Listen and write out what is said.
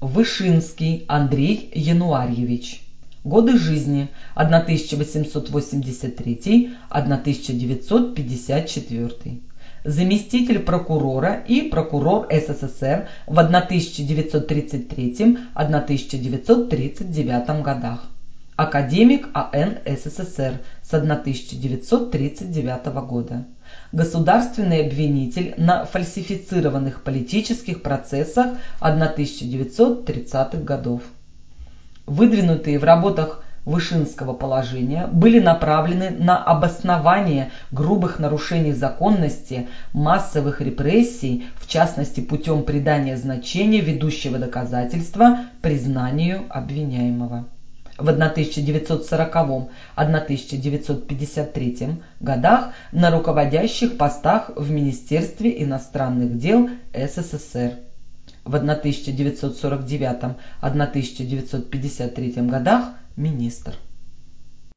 Вышинский Андрей Януарьевич. Годы жизни 1883-1954. Заместитель прокурора и прокурор СССР в 1933-1939 годах. Академик АН СССР с 1939 года. Государственный обвинитель на фальсифицированных политических процессах 1930-х годов. Выдвинутые в работах Вышинского положения были направлены на обоснование грубых нарушений законности, массовых репрессий, в частности путем придания значения ведущего доказательства признанию обвиняемого. В 1940-1953 годах на руководящих постах в Министерстве иностранных дел СССР. В 1949-1953 годах министр.